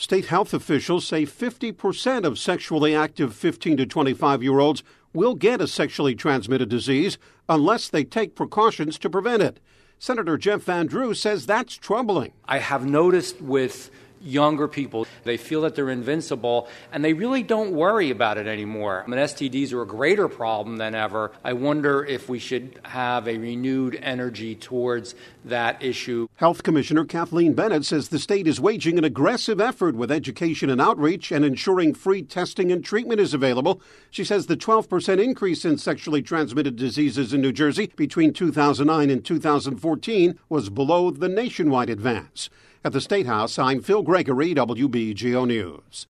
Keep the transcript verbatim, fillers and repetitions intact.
State health officials say fifty percent of sexually active fifteen to twenty-five-year-olds will get a sexually transmitted disease unless they take precautions to prevent it. Senator Jeff Van Drew says that's troubling. I have noticed with younger people, they feel that they're invincible, and they really don't worry about it anymore. I mean, S T Ds are a greater problem than ever. I wonder if we should have a renewed energy towards that issue. Health Commissioner Kathleen Bennett says the state is waging an aggressive effort with education and outreach and ensuring free testing and treatment is available. She says the twelve percent increase in sexually transmitted diseases in New Jersey between two thousand nine and two thousand fourteen was below the nationwide advance. At the State House, I'm Phil Gregory, W B G O News.